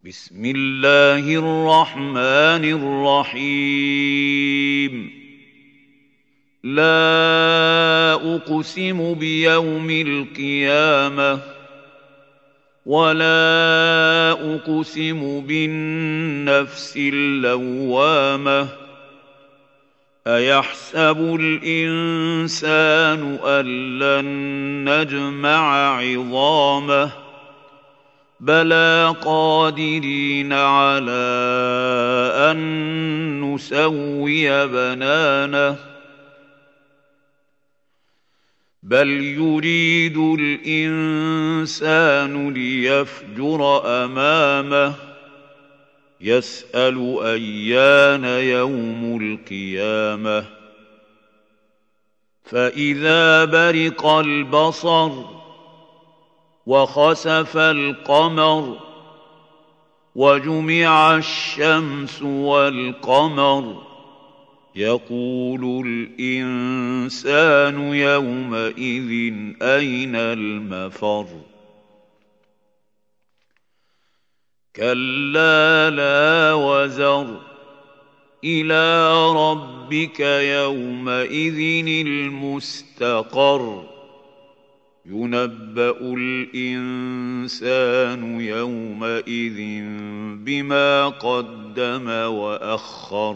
بسم الله الرحمن الرحيم لا أقسم بيوم القيامة ولا أقسم بالنفس اللوامة أيحسب الإنسان أن لن نجمع عظامه بلى قادرين على أن نسوي بنانه بل يريد الإنسان ليفجر أمامه يسأل أيان يوم القيامة فإذا برق البصر وخسف القمر وجمع الشمس والقمر يقول الإنسان يومئذ أين المفر كلا لا وزر إلى ربك يومئذ المستقر ينبأ الإنسان يومئذ بما قدم وأخر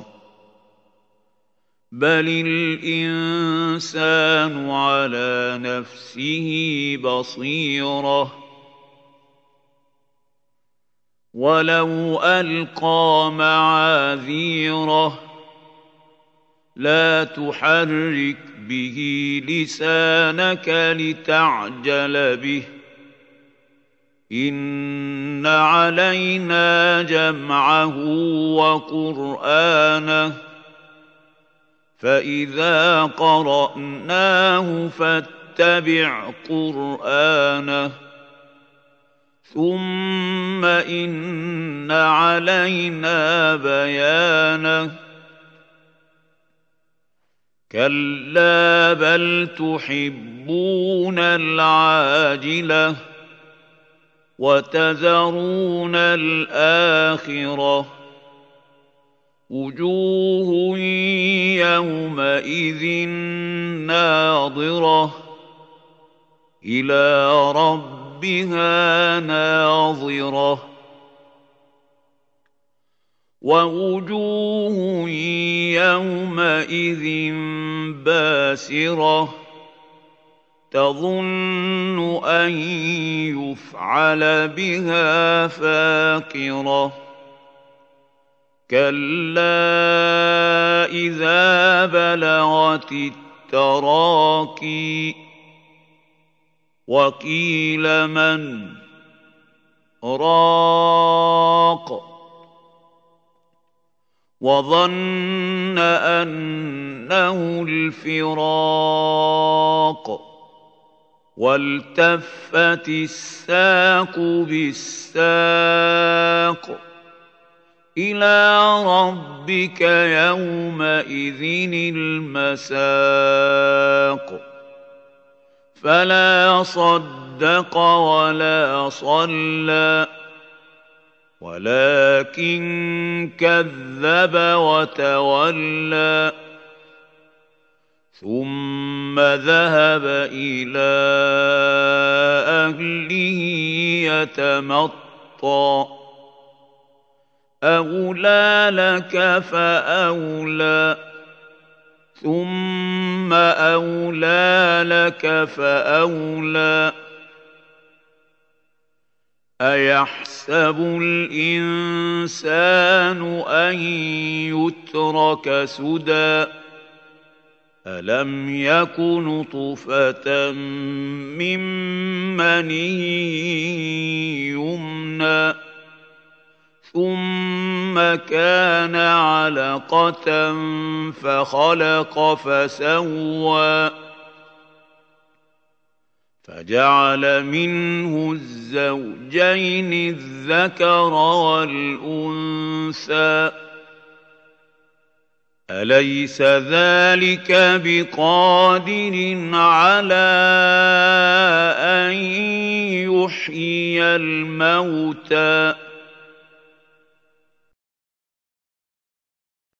بل الإنسان على نفسه بصيرة ولو ألقى معاذيره لا تحرك به لسانك لتعجل به إن علينا جمعه وقرآنه فإذا قرأناه فاتبع قرآنه ثم إن علينا بيانه كلا بل تحبون العاجلة وتذرون الآخرة وجوه يومئذ ناظرة إلى ربها ناظرة ووجوه يومئذ باسرة تظن أن يفعل بها فاقرة كلا إذا بلغت التراقي وقيل من راق وظن أنه الفراق والتفت الساق بالساق إلى ربك يومئذ المساق فلا صدق ولا صلى ولكن كذب وتولى ثم ذهب إلى أهله يتمطى أولى لك فأولى ثم أولى لك فأولى أيحسب الإنسان أن يترك سدى ألم يك نطفة من مني يمنى ثم كان علقة فخلق فسوى فجعل منه الزوجين الذكر والأنثى أليس ذلك بقادر على أن يحيي الموتى